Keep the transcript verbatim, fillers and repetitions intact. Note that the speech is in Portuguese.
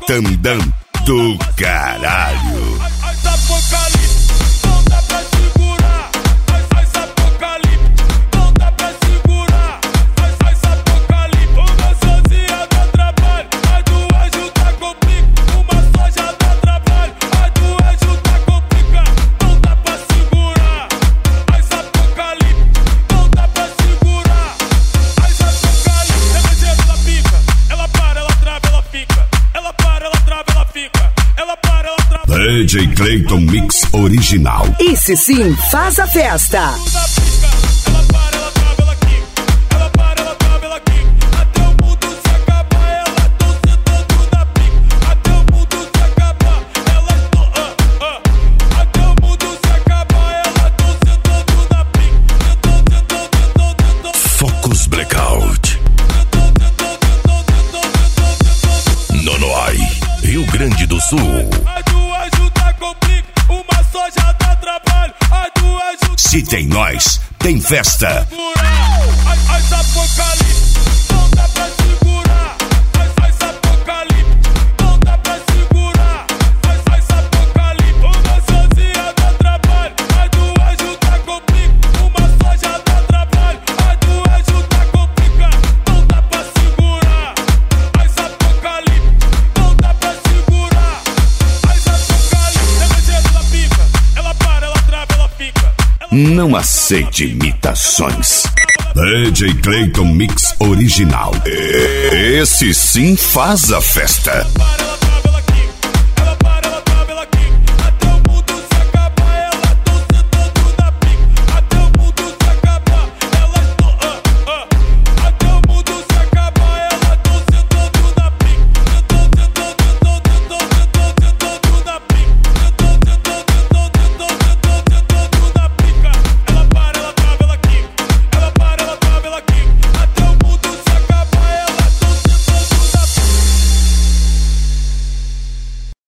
Tandam do caralho. As apocalipse, não dá pra segurar. As apocalipse, não dá pra segurar. As apocalipse, uma sozinha dá trabalho. A duas juntas complica, uma só já dá trabalho. A duas juntas complica, não dá pra segurar. As apocalipse, não dá pra segurar. As apocalipse, é mais ela pica. Ela para, ela trava, ela fica. Ela para, ela trava, ela fica. Ela para, ela trava. D J Clayton Mix Original. Esse sim faz a festa. Ela para, ela trava, ela quica. Ela para, ela trava, ela quica. Até o mundo se acabar, ela tão sentando na pica. Até o mundo se acabar, ela tão ah, ah. Até o mundo se acabar, ela tão sentando na pica. Sentando, sentando, sentando, sentando. Focus Blackout. Nonoai, Rio Grande do Sul. As duas juntas complica, uma só já dá trabalho. As duas juntas Se tem nós, tem festa. segurar. As, as apocalipse, não dá pra segurar. As, as apocalipse, não dá pra segurar. As, as apocalipse, uma sozinha dá trabalho. As duas juntas complica, uma só já dá trabalho. As duas juntas complica, não dá pra segurar. As apocalipse, não dá pra segurar. As apocalipse, é mais ela pica. Ela para, ela trava, ela fica. Não aceite imitações. D J Clayton Mix Original. Esse sim faz a festa. Para, ela